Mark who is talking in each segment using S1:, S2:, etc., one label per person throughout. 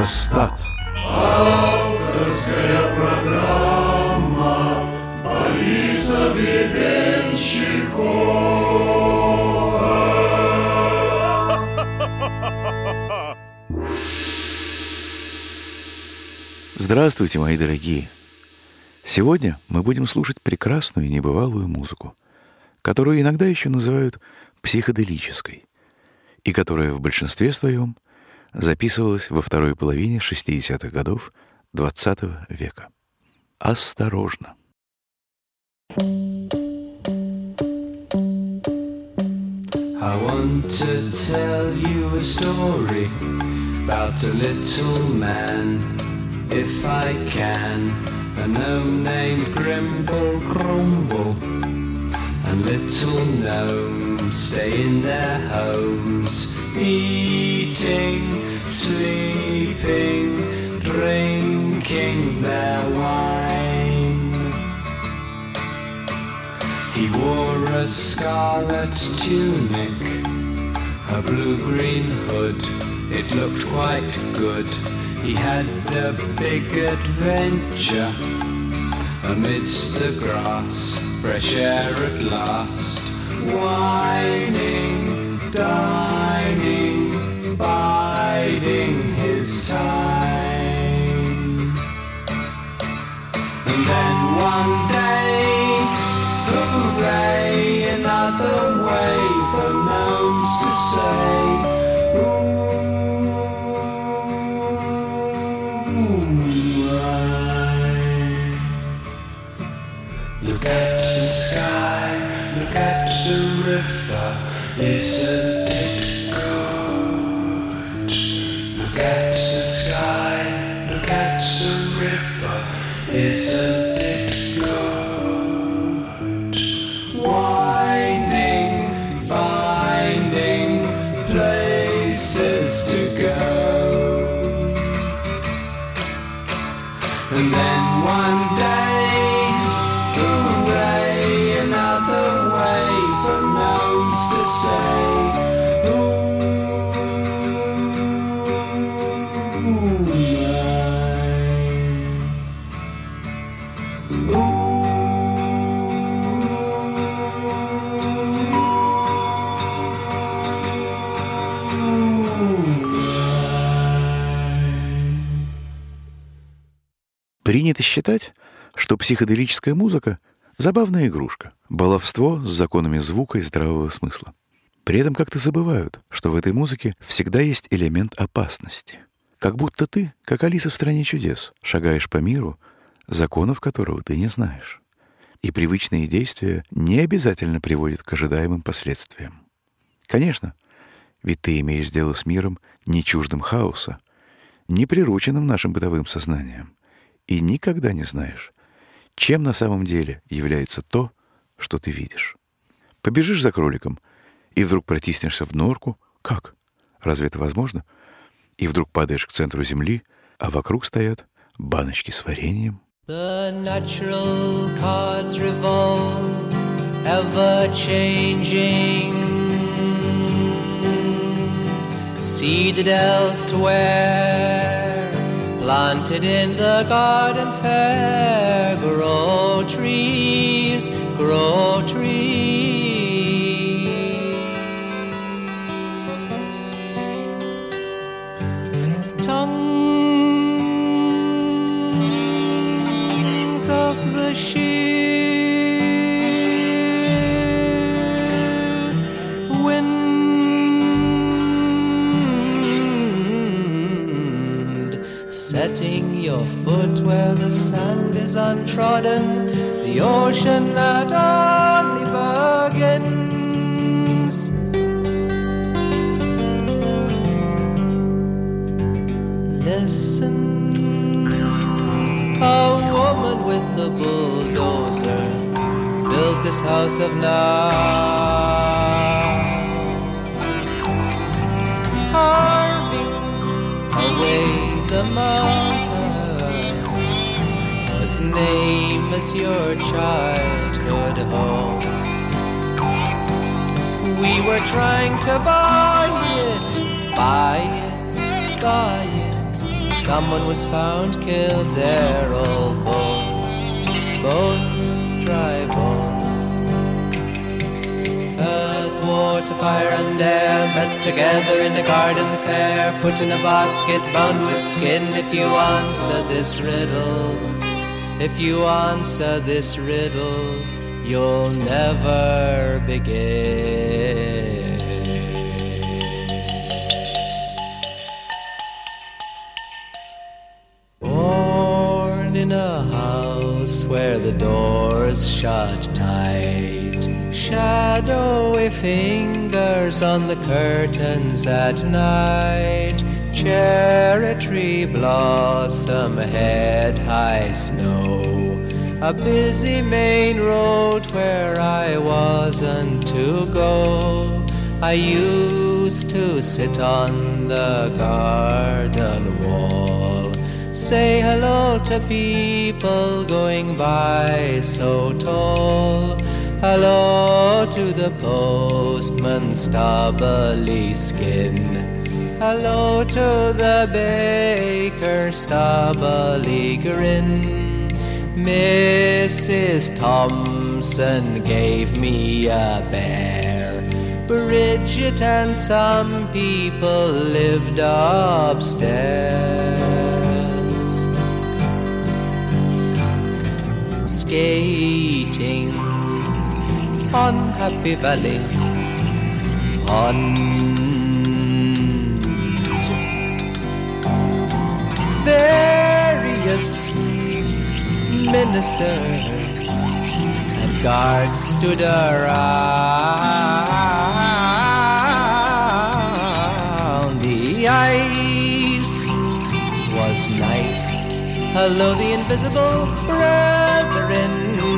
S1: Аэростат.
S2: Авторская программа Бориса Гребенщикова.
S1: Здравствуйте, мои дорогие! Сегодня мы будем слушать прекрасную и небывалую музыку, которую иногда еще называют психоделической, и которая в большинстве своем записывалась во второй половине 60-х годов XX века. Осторожно!
S3: I want to tell you a story about a little man, if I can, a gnome named Grimble Grumble, and little gnomes stay in their homes, eating, sleeping, drinking their wine. He wore a scarlet tunic, a blue-green hood, it looked quite good. He had a big adventure amidst the grass, fresh air at last, whining, dining, biding his time. And then one day, hooray, another way for gnomes to say, look at the sky, look at the river, isn't it good? Look at the sky, look at the river, isn't it good? Winding, finding places to go. And then one day,
S1: Принято считать, что психоделическая музыка — забавная игрушка, баловство с законами звука и здравого смысла. При этом как-то забывают, что в этой музыке всегда есть элемент опасности. Как будто ты, как Алиса в «Стране чудес», шагаешь по миру, законов которого ты не знаешь. И привычные действия не обязательно приводят к ожидаемым последствиям. Конечно, ведь ты имеешь дело с миром, не чуждым хаоса, не прирученным нашим бытовым сознанием, и никогда не знаешь, чем на самом деле является то, что ты видишь. Побежишь за кроликом, и вдруг протиснешься в норку. Как? Разве это возможно? И вдруг падаешь к центру земли, а вокруг стоят баночки с вареньем.
S4: The natural cards revolve, ever changing, seeded elsewhere, planted in the garden fair, grow trees, grow trees. Tongues of the sheer wind, setting your foot where the sand is untrodden, the ocean that only begins. Listen, a woman with the bulldozer built this house of now, carving away the mountain, as name as your childhood home. We were trying to buy it, buy it, buy it, someone was found killed there, all bones, bones, dry bones. Earth, water, fire and air met together in a garden fair, put in a basket bound with skin. If you answer this riddle, if you answer this riddle, you'll never begin. Born in a house where the doors shut tight, shadowy fingers on the curtains at night, cherry tree blossom, head-high snow, a busy main road where I wasn't to go. I used to sit on the garden wall, say hello to people going by so tall. Hello to the postman's stubbly skin, hello to the baker's stubbly grin. Mrs. Thompson gave me a bear, Bridget and some people lived upstairs. Skating on Happy Valley Pond, various ministers and guards stood around. The ice was nice. Hello, the invisible brethren.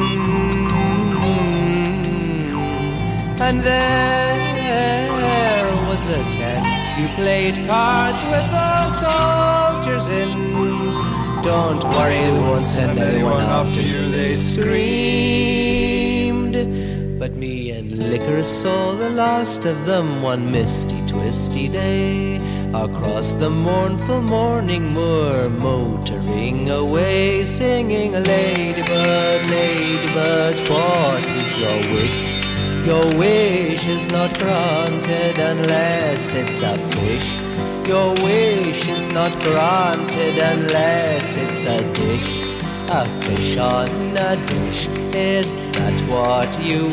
S4: And there was a tent. You played cards with the soldiers in. Don't worry, it won't send anyone after you, they screamed. But me and Licorice saw the last of them one misty, twisty day, across the mournful morning moor, motoring away, singing, ladybird, ladybird, what is your wish? Your wish is not granted unless it's a fish. Your wish is not granted unless it's a dish. A fish on a dish, is that what you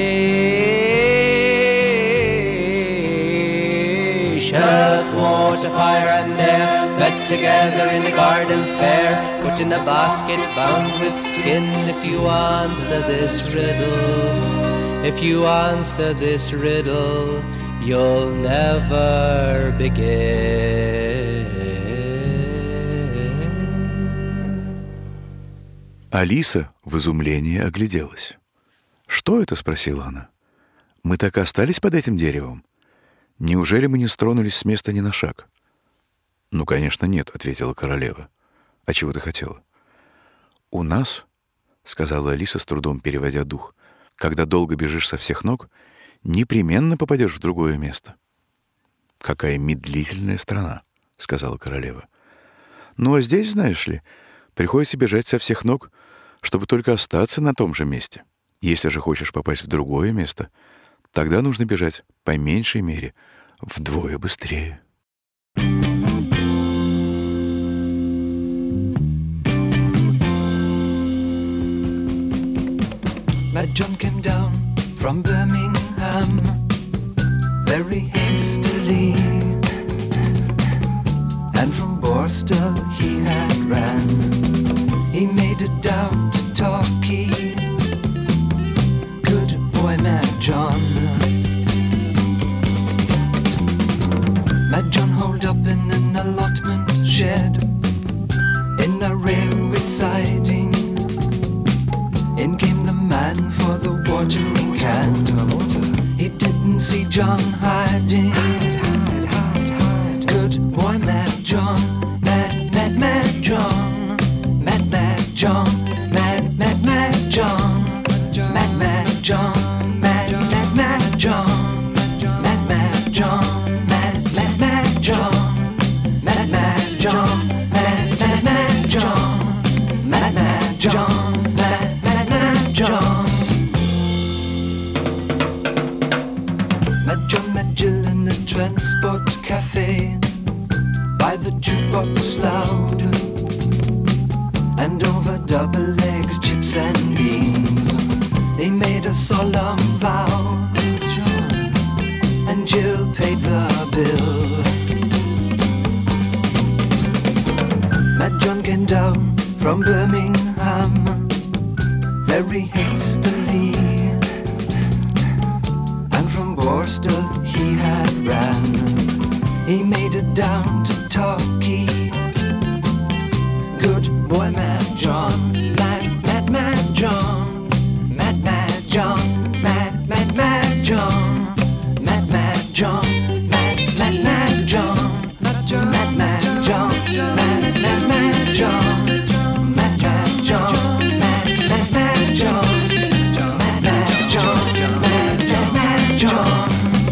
S4: wish? Earth, water, fire and air met together in the garden fair, put in a basket bound with skin. If you answer this riddle, if you answer this riddle, you'll never begin.
S1: Алиса в изумлении огляделась. «Что это?» — спросила она. «Мы так и остались под этим деревом? Неужели мы не стронулись с места ни на шаг?» «Ну, конечно, нет», — ответила королева. «А чего ты хотела?» «У нас, — сказала Алиса, с трудом переводя дух, — когда долго бежишь со всех ног, непременно попадешь в другое место». «Какая медлительная страна», — сказала королева. «Ну, а здесь, знаешь ли, приходится бежать со всех ног, чтобы только остаться на том же месте. Если же хочешь попасть в другое место, тогда нужно бежать, по меньшей мере, вдвое быстрее».
S3: Mad John came down from Birmingham very hastily, and from Borstal he had ran. He made it down to Torquay. Good boy, Mad John. Mad John holed up in an allotment shed in a railway siding. In came the man for the watering can. He didn't see John hiding. Good boy, Mad John. Mad, mad, mad John. Mad, mad John. Mad, mad, mad John. Mad, mad John. Mad, mad, mad John. Mad, mad John. Mad, mad, mad John. Mad, mad John. Mad, John, Mad, Mad, Mad John. Mad John, Mad Jill in the Transport Cafe, by the jukebox loud, and over double eggs, chips and beans, they made a solemn vow. John and Jill paid the bill. Mad John came down from Birmingham very hastily, and from Borstal he had ran. He made it down to Torquay. Good boy, Mad John, Mad, Mad, Mad John, Mad, Mad John, Mad, Mad, Mad John, Mad, Mad John, Mad, Mad, Mad John, Mad, Mad John, Mad, Mad, Mad John, Mad, Mad John, Mad, Mad, Mad John, Mad, Mad John, Mad, Mad John.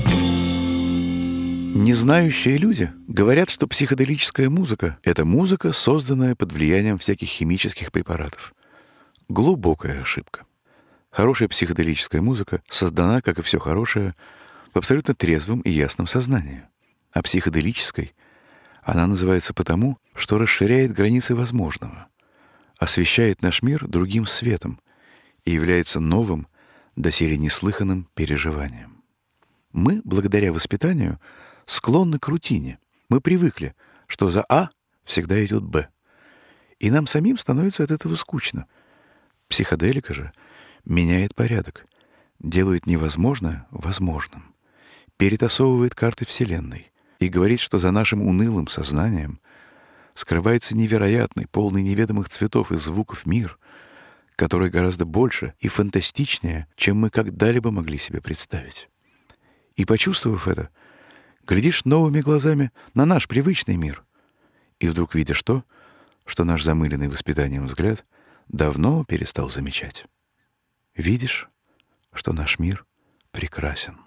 S1: Незнающие люди говорят, что психоделическая музыка — это музыка, созданная под влиянием всяких химических препаратов. Глубокая ошибка. Хорошая психоделическая музыка создана, как и все хорошее, в абсолютно трезвом и ясном сознании. А психоделической она называется потому, что расширяет границы возможного, освещает наш мир другим светом и является новым, доселе неслыханным переживанием. Мы, благодаря воспитанию, склонны к рутине. Мы привыкли, что за А всегда идет Б. И нам самим становится от этого скучно. Психоделика же меняет порядок, делает невозможное возможным, перетасовывает карты Вселенной и говорит, что за нашим унылым сознанием скрывается невероятный, полный неведомых цветов и звуков мир, который гораздо больше и фантастичнее, чем мы когда-либо могли себе представить. И, почувствовав это, глядишь новыми глазами на наш привычный мир, и вдруг видишь то, что наш замыленный воспитанием взгляд давно перестал замечать. Видишь, что наш мир прекрасен.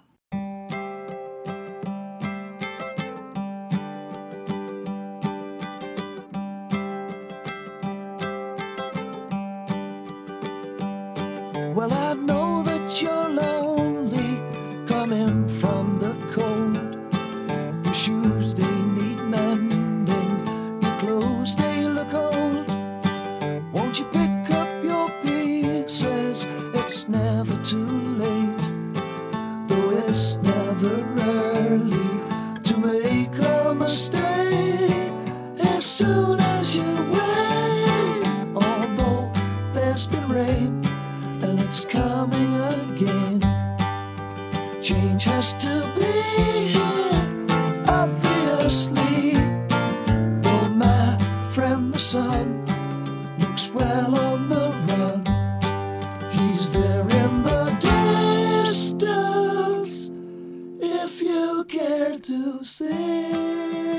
S5: Well, I know that you're lonely, coming from the cold. Your shoes, they need mending, your clothes, they look old. Won't you pick up your pieces? It's never too late, though it's never early to make a mistake. As soon as you wait, although there's been rain and it's coming again, change has to be here, obviously. Though my friend the sun looks well on the run, he's there in the distance, if you care to see.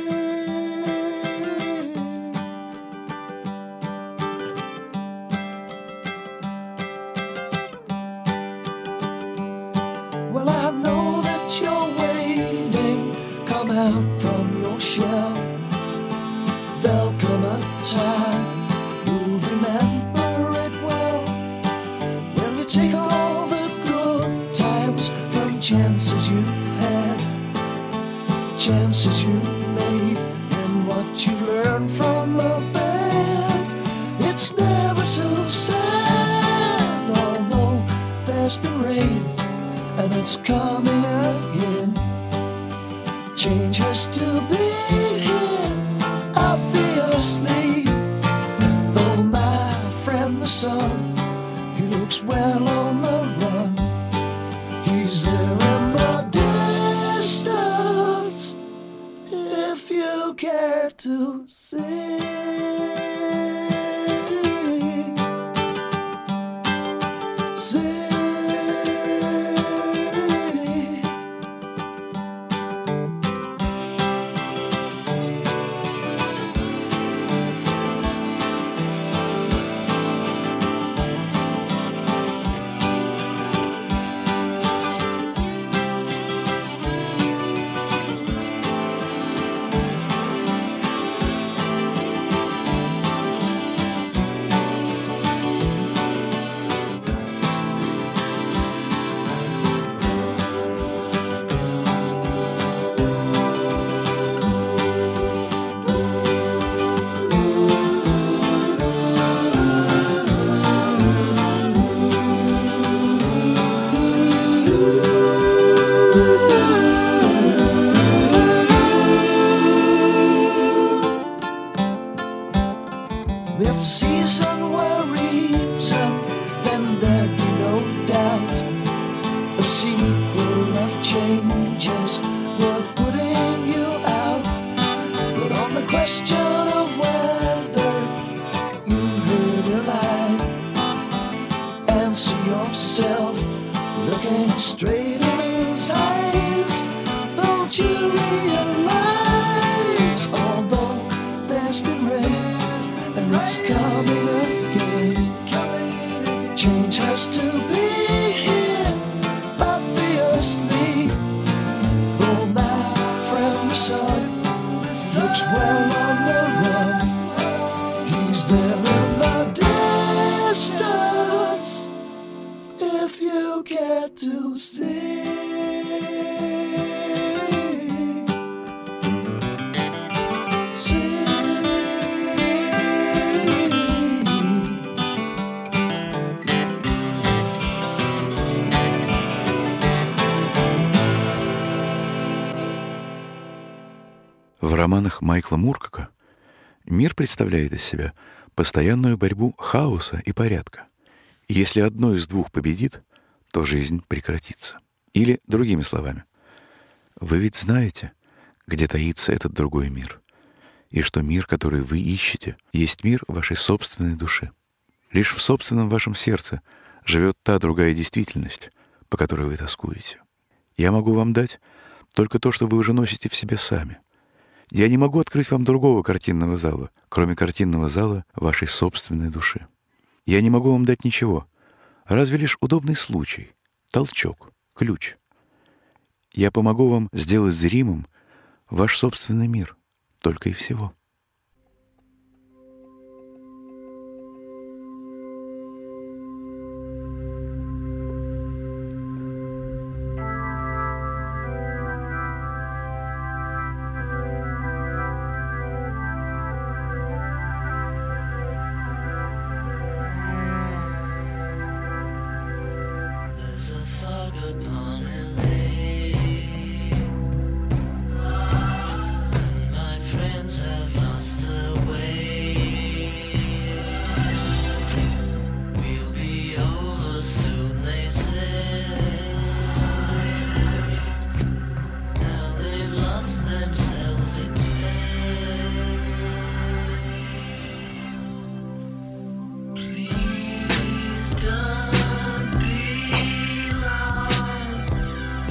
S5: Well, I know that you're waiting, come out from your shell. There'll come a time, you'll remember it well, when you take all the good times from chances you've had, chances you've made, and what you've learned from the bad. It's never too sad, although there's been rain and it's coming again. Change has to be here, obviously. Though my friend the sun, he looks well on the run, he's there in the distance, if you care to see. yourself, looking straight in his eyes. Don't you realize, although there's been rain and it's coming again, change has to be here, obviously. Though my friend the sun looks well on the run, he's there in the distance, if you care to see.
S1: В романах Майкла Муркака мир представляет из себя постоянную борьбу хаоса и порядка. И если одно из двух победит, то жизнь прекратится. Или, другими словами, вы ведь знаете, где таится этот другой мир, и что мир, который вы ищете, есть мир вашей собственной души. Лишь в собственном вашем сердце живет та другая действительность, по которой вы тоскуете. Я могу вам дать только то, что вы уже носите в себе сами. Я не могу открыть вам другого картинного зала, кроме картинного зала вашей собственной души. Я не могу вам дать ничего, разве лишь удобный случай, толчок, ключ. Я помогу вам сделать зримым ваш собственный мир, только и всего.
S3: There's a fog upon LA, and my friends have lost their way. We'll be over soon, they said. Now they've lost themselves instead. Please don't be long.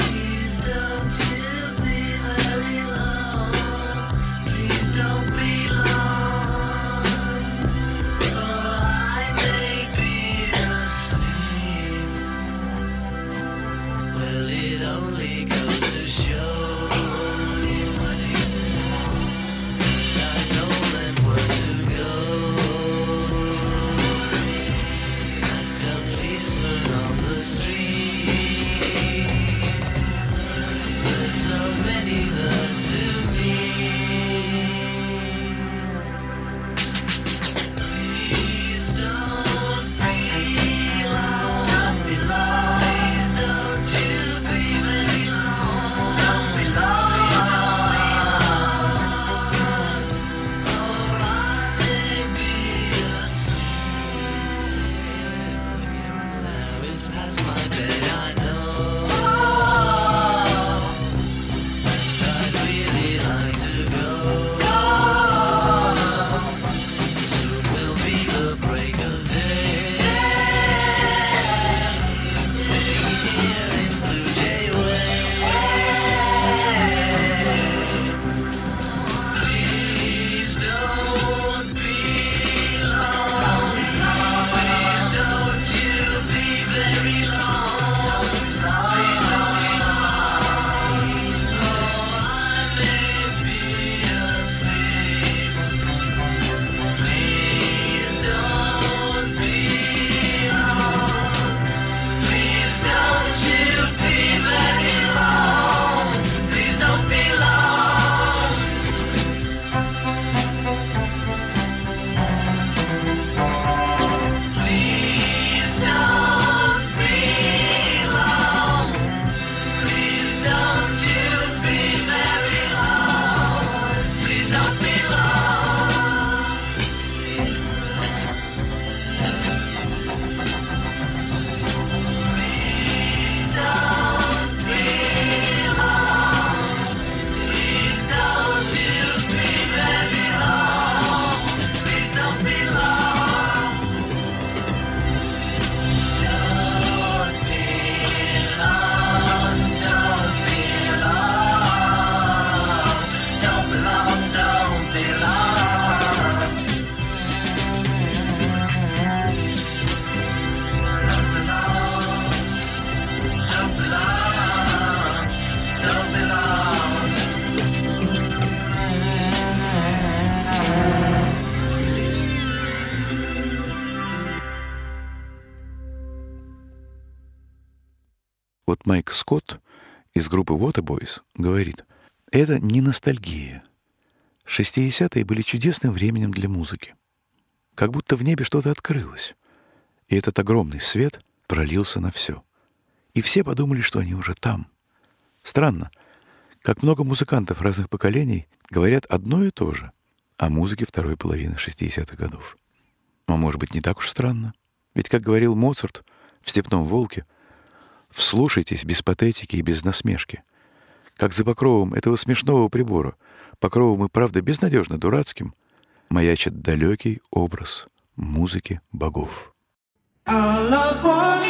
S1: Вот Майк Скотт из группы Waterboys говорит, это не ностальгия. 60-е были чудесным временем для музыки. Как будто в небе что-то открылось. И этот огромный свет пролился на все. И все подумали, что они уже там. Странно, как много музыкантов разных поколений говорят одно и то же о музыке второй половины 60-х годов. Но, может быть, не так уж странно. Ведь, как говорил Моцарт в «Степном волке», вслушайтесь без патетики и без насмешки. Как за покровом этого смешного прибора, покровом и правда безнадежно дурацким, маячит далекий образ музыки богов.
S2: Our love was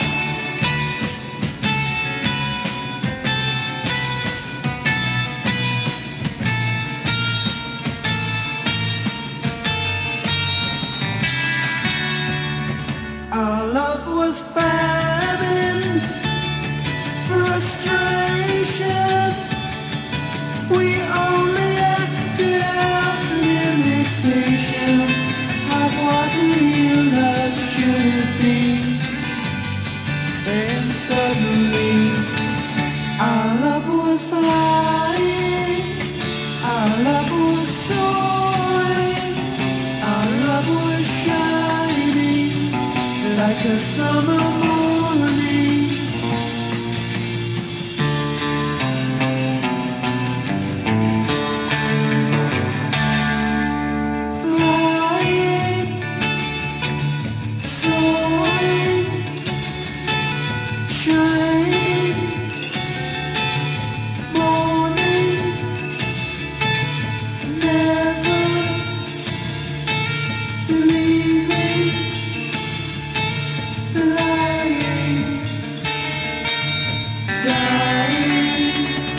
S2: famine, frustration. We only acted out an imitation of what real love should have been. And suddenly our love was flying, our love was soaring, our love was shining like a summer morning. Flying, soaring, shining, morning, never leaving, lying, dying.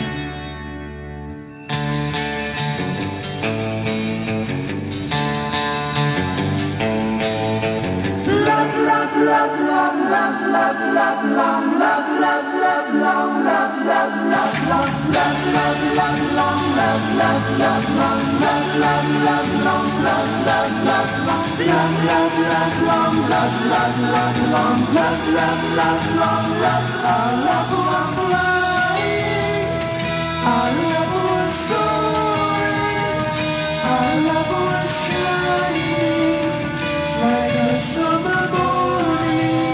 S2: Love, love, love, love, love, love, love, long, love, love, love, long, love, love, love, long, love, love, love, long, love, love, love, long, love, love, love, long, love, love, love, long, love, love, love, long, love, love, love, long, love, love, love, long, love. Our love was flying, our love was soaring, our love was shining like a summer morning.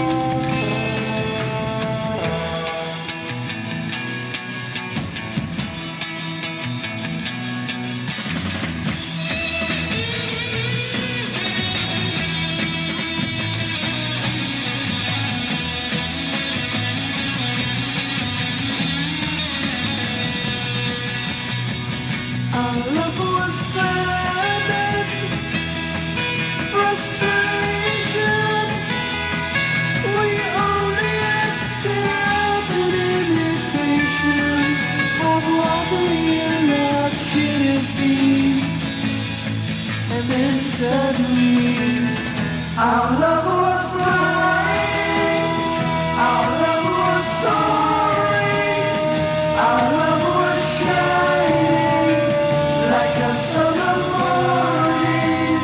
S2: Our love was famine, frustration. We only acted out an imitation of what real love should have been. And then suddenly, our love was flying, our love was soaring, our love was shining like a summer morning.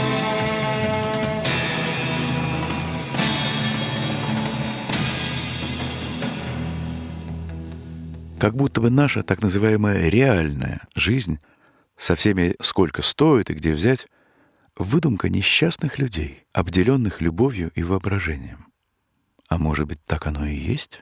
S1: Как будто бы наша так называемая реальная жизнь со всеми сколько стоит и где взять, выдумка несчастных людей, обделенных любовью и воображением. А может быть, так оно и есть?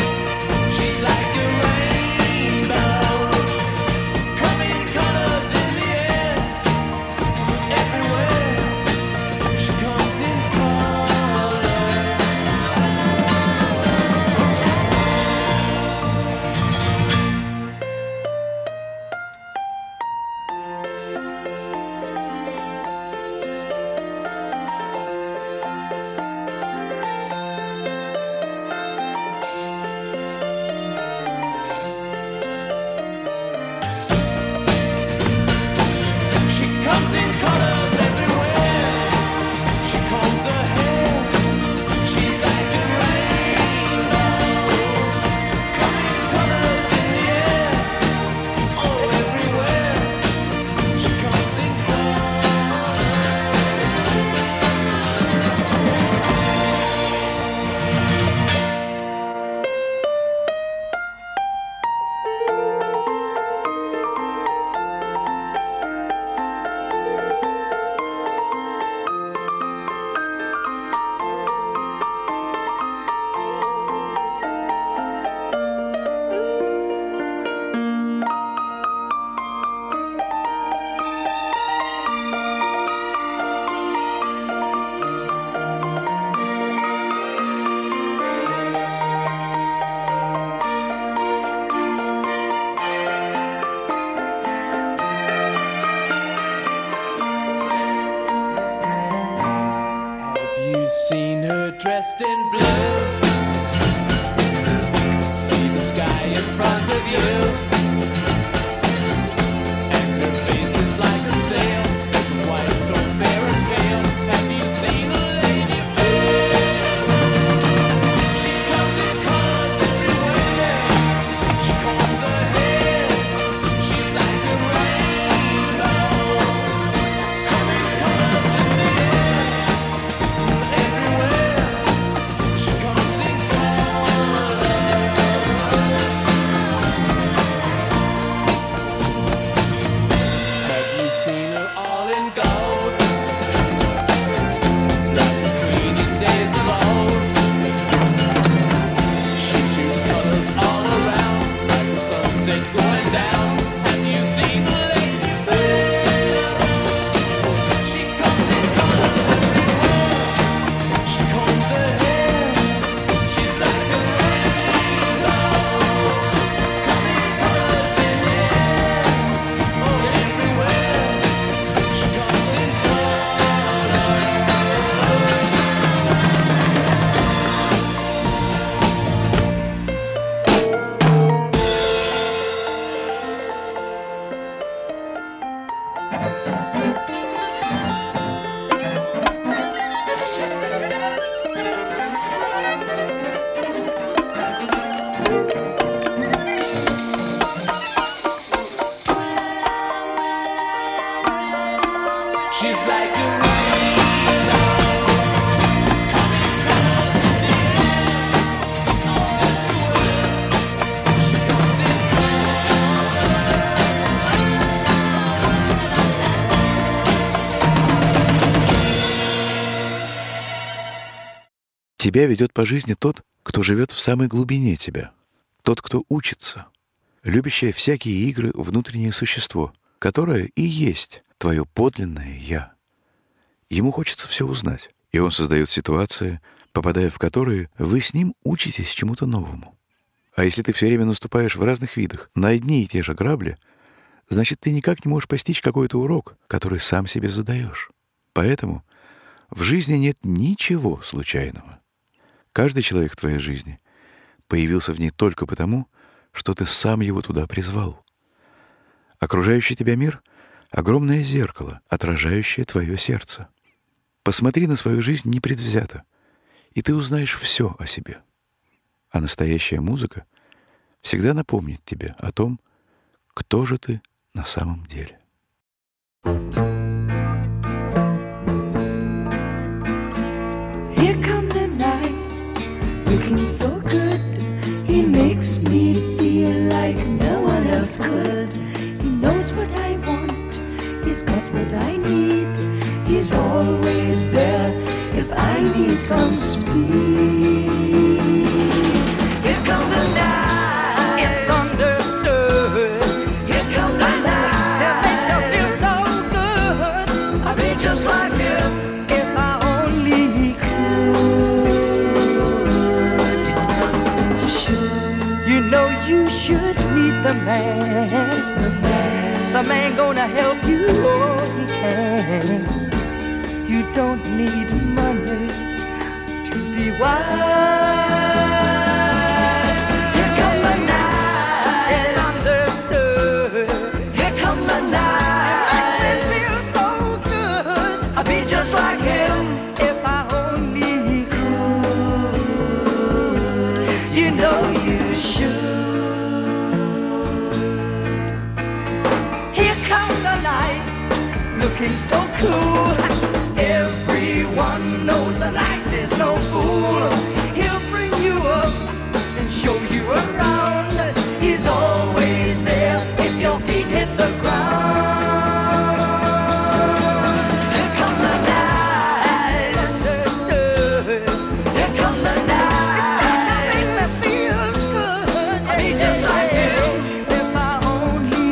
S3: She's like a rainbow, coming colors in dressed in blue. See the sky in front of you, and her face is like a sail, spinning white, so fair and pale. Have you seen a lady fair? She comes in colors everywhere. She combs her hair. She's like a rainbow, coming colors in the air. Everywhere she comes in colors. Have you seen her all in gold, like the queen in days of old? She shoots colors all around, like the sunset going down. Have you seen the lady fair? She comes in colors everywhere. She combs her hair. She's like a rainbow, coming colors in the air. Oh, everywhere she comes in she's like a rainbow, coming colors in the air. Oh, everywhere she comes in
S1: Тебя ведет по жизни тот, кто живет в самой глубине тебя, тот, кто учится, любящее всякие игры внутреннее существо, которое и есть твое подлинное «я». Ему хочется все узнать, и он создает ситуации, попадая в которые вы с ним учитесь чему-то новому. А если ты все время наступаешь в разных видах на одни и те же грабли, значит, ты никак не можешь постичь какой-то урок, который сам себе задаешь. Поэтому в жизни нет ничего случайного. Каждый человек в твоей жизни появился в ней только потому, что ты сам его туда призвал. Окружающий тебя мир — огромное зеркало, отражающее твое сердце. Посмотри на свою жизнь непредвзято, и ты узнаешь все о себе. А настоящая музыка всегда напомнит тебе о том, кто же ты на самом деле.
S5: Here come the nights, looking so good. He makes me feel like no one else could. He knows what I want, he's got what I need. He's always there if I need some speed. Here come the night, it's understood. Here come the night, they make you feel so good. I'd be just like him if I only could. You know you should meet the man. The man gonna help you all he can. You don't need money to be wise. Here come the night, it's understood. Here come the night, it feels so good. I'd be just like him if I only could. You know you should. Here come the nights, looking so cool. Everyone knows the night is no fool. He'll bring you up and show you around. He's always there if your feet hit the ground. Here come the night, understood. Here come the night, it makes me feel good. I'd be just like him if I only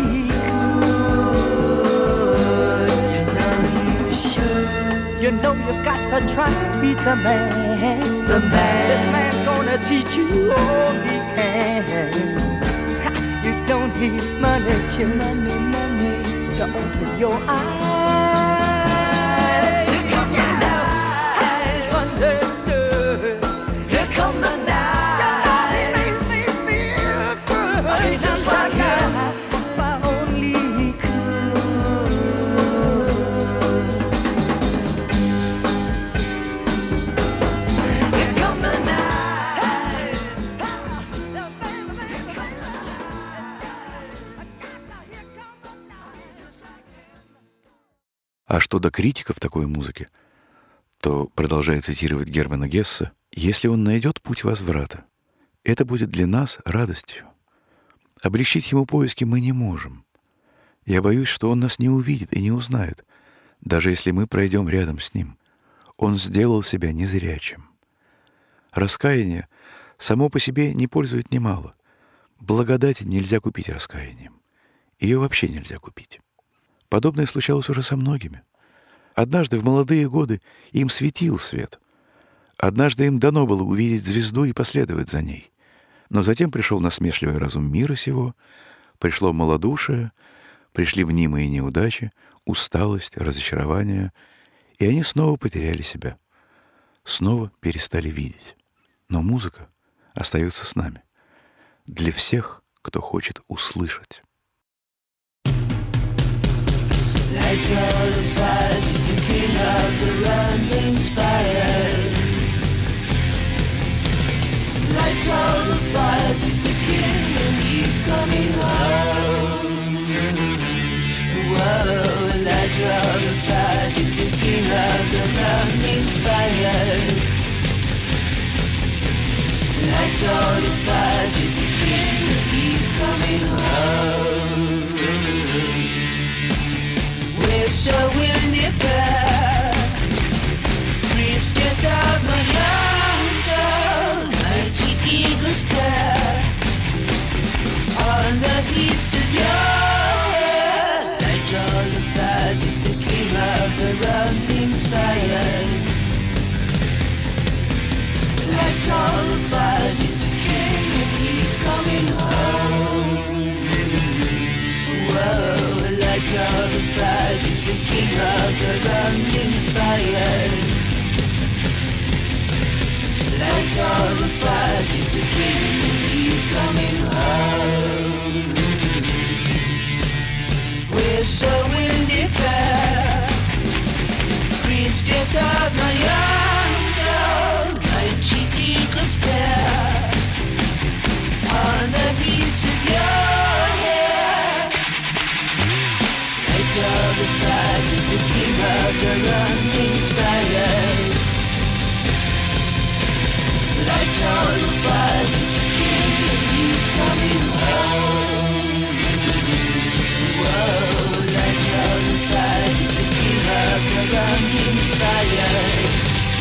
S5: could. You know you should. You know you've got to try to beat the man. The man. This man's gonna teach you all he can. You don't need money, money to open your eyes. Here comes the night, understood.
S1: А что до критиков такой музыки, то, продолжая цитировать Германа Гесса, если он найдет путь возврата, это будет для нас радостью. Облегчить ему поиски мы не можем. Я боюсь, что он нас не увидит и не узнает, даже если мы пройдем рядом с ним. Он сделал себя незрячим. Раскаяние само по себе не пользует немало. Благодать нельзя купить раскаянием. Ее вообще нельзя купить. Подобное случалось уже со многими. Однажды в молодые годы им светил свет. Однажды им дано было увидеть звезду и последовать за ней. Но затем пришел насмешливый разум мира сего, пришло малодушие, пришли мнимые неудачи, усталость, разочарование, и они снова потеряли себя, снова перестали видеть. Но музыка остается с нами, для всех, кто хочет услышать.
S3: Light all the fires, it's the king of the running spires. Light all the fires, it's the king and he's coming home. Whoa, light all the fires, it's the king of the running spires. Light all the fires, it's the king and he's coming home. We're so indifferent, Christians of my young soul, mighty eagles pair on the heaps of your hair. Light all the fires, it's the king of the running spires. Light all the fires, it's the king and he's coming home. Whoa, light all the fires, it's the king of the running spires. Light all the fires, it's the king and he's coming home. We're so indifferent, Christians of my young soul, mighty eagles pair on the beats of your hair. Light all the fires, it's the king of the running spires. Light all the fires, it's the king and he's coming home. Whoa, light all the fires, it's the king of the running spires.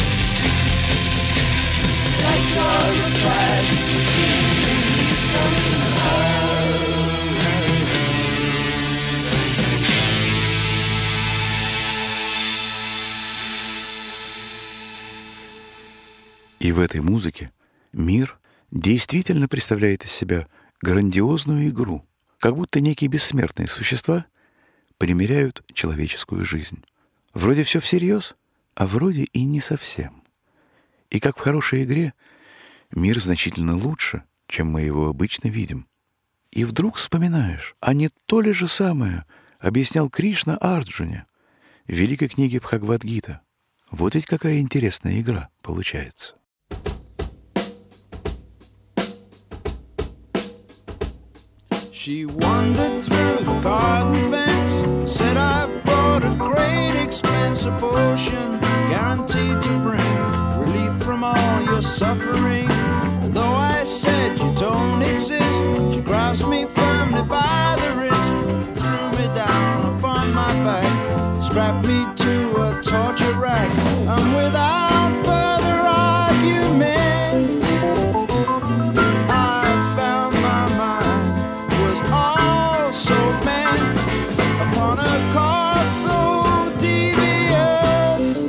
S3: Light all the fires, it's the king and he's coming home.
S1: И в этой музыке мир действительно представляет из себя грандиозную игру, как будто некие бессмертные существа примеряют человеческую жизнь. Вроде все всерьез, а вроде и не совсем. И как в хорошей игре, мир значительно лучше, чем мы его обычно видим. И вдруг вспоминаешь, а не то ли же самое объяснял Кришна Арджуне в великой книге Бхагавад-гита. Вот ведь какая интересная игра получается.
S6: She wandered through the garden fence, said I've bought a great expensive potion, guaranteed to bring relief from all your suffering. Though I said you don't exist, she grasped me firmly by the wrist, threw me down upon my back, strapped me to a torture rack, and without further argument, I found my mind was also bent upon a cause so devious.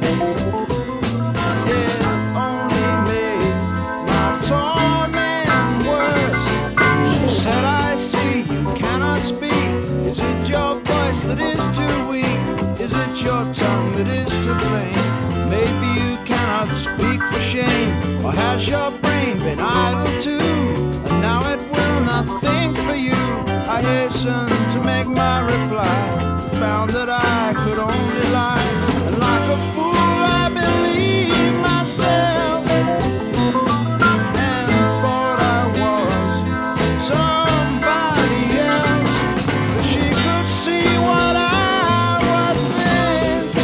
S6: It only made my torment worse. She said, I see you cannot speak. Is it your voice that is too weak? Is it your tongue that is to blame? Maybe you cannot speak for shame, or has your brain been idle too? And now it will not think for you. I hastened to make my reply, found that I could only lie, and like a fool I believed myself, and thought I was somebody else. But she could see what I was meant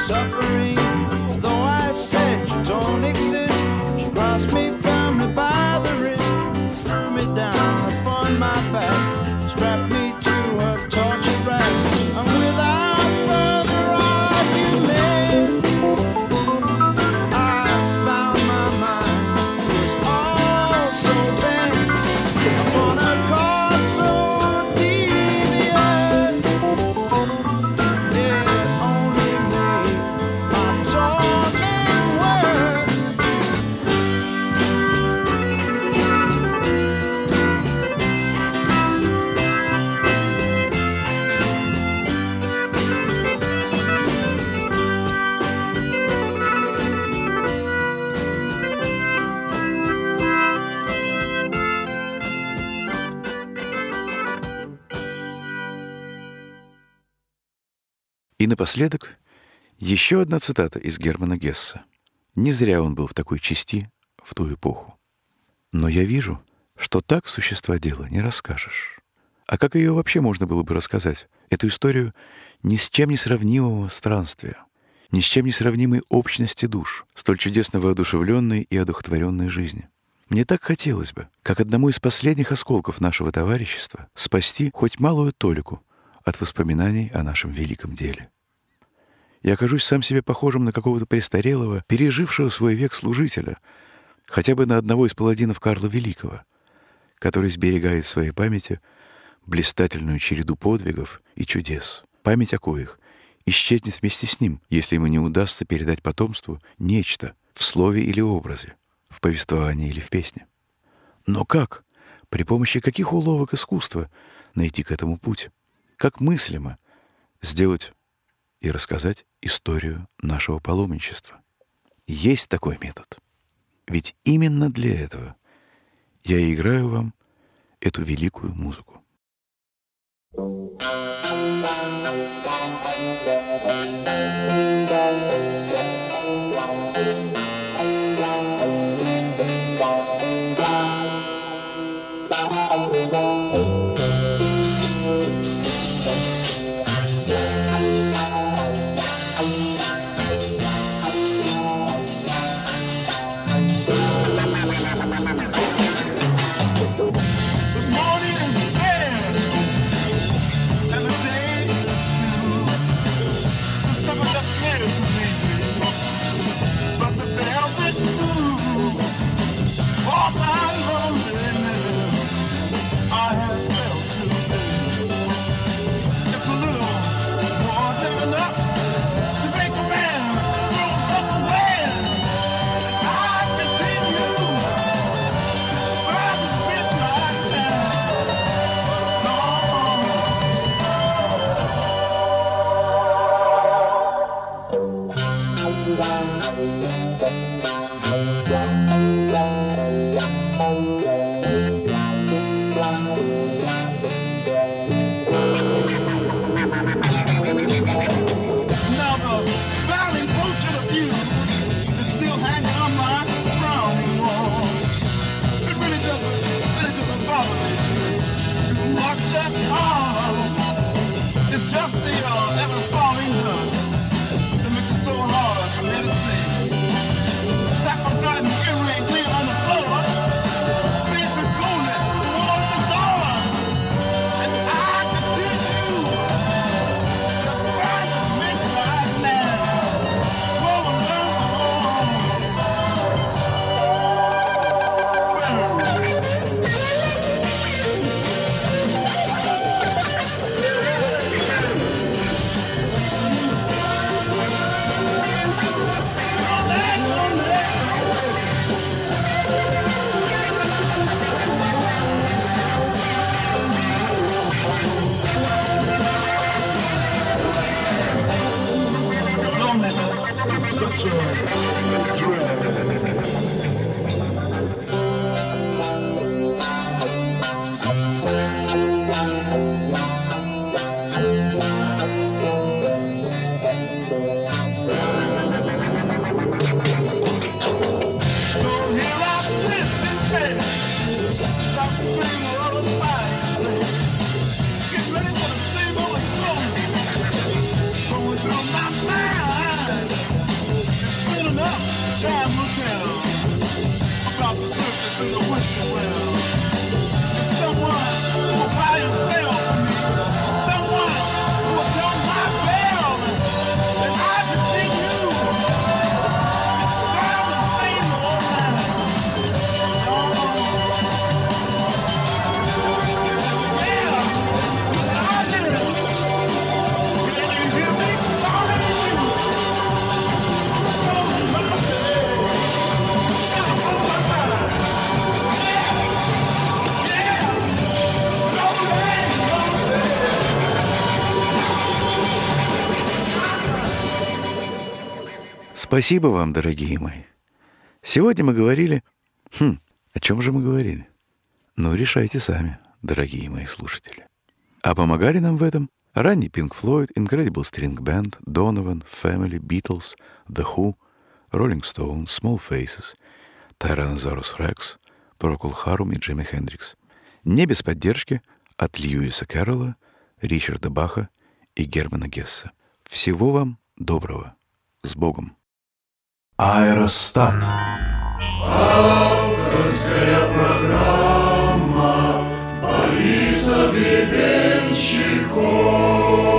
S6: suffering. Though I said you don't exist, she crossed me firmly by the wrist, threw me down upon my back, strapped me to her torture rack, and without further argument, I found my mind was all so bent upon a course so devious. It only made my torment worse.
S1: И напоследок еще одна цитата из Германа Гесса. Не зря он был в такой части в ту эпоху. «Но я вижу, что так существа дела не расскажешь». А как ее вообще можно было бы рассказать? Эту историю ни с чем не сравнимого странствия, ни с чем не сравнимой общности душ, столь чудесно воодушевленной и одухотворенной жизни. Мне так хотелось бы, как одному из последних осколков нашего товарищества, спасти хоть малую толику от воспоминаний о нашем великом деле. Я окажусь сам себе похожим на какого-то престарелого, пережившего свой век служителя, хотя бы на одного из паладинов Карла Великого, который сберегает в своей памяти блистательную череду подвигов и чудес, память о коих исчезнет вместе с ним, если ему не удастся передать потомству нечто в слове или образе, в повествовании или в песне. Но как? При помощи каких уловок искусства найти к этому путь? Как мыслимо сделать и рассказать историю нашего паломничества? Есть такой метод. Ведь именно для этого я и играю вам эту великую музыку.
S6: Going through my mind.
S1: Спасибо вам, дорогие мои. Сегодня мы говорили... о чем же мы говорили? Ну, решайте сами, дорогие мои слушатели. А помогали нам в этом ранний Pink Floyd, Incredible String Band, Donovan, Family, Beatles, The Who, Rolling Stones, Small Faces, Tyrannosaurus Rex, Procol Harum и Джимми Хендрикс. Не без поддержки от Льюиса Кэрролла, Ричарда Баха и Германа Гесса. Всего вам доброго. С Богом. Аэростат.
S7: Авторская программа Бориса Гребенщикова.